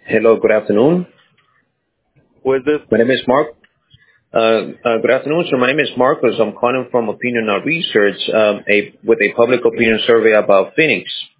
Hello, good afternoon. Who is this? My name is Mark. Good afternoon, sir. My name is Marcus. I'm calling from Opinion Research with a public opinion survey about Phoenix.